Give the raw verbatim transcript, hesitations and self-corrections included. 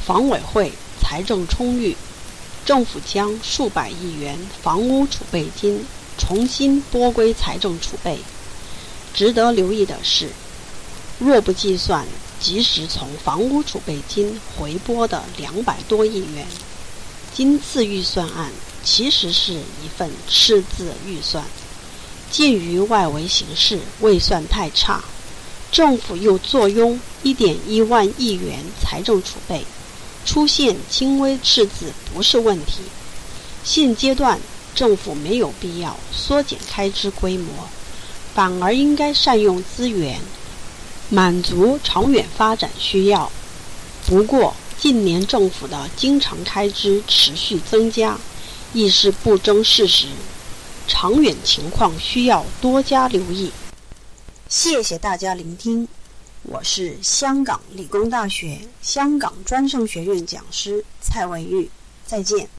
房委会财政充裕，政府将数百亿元房屋储备金重新拨归财政储备。值得留意的是，若不计算及时从房屋储备金回拨的两百多亿元，今次预算案其实是一份赤字预算。鉴于外围形势未算太差，政府又坐拥 一点一万亿元财政储备，出现轻微赤字不是问题。现阶段政府没有必要缩减开支规模，反而应该善用资源，满足长远发展需要。不过近年政府的经常开支持续增加，亦是不争事实，长远情况需要多加留意。谢谢大家聆听，我是香港理工大学香港专上学院讲师蔡维玉，再见。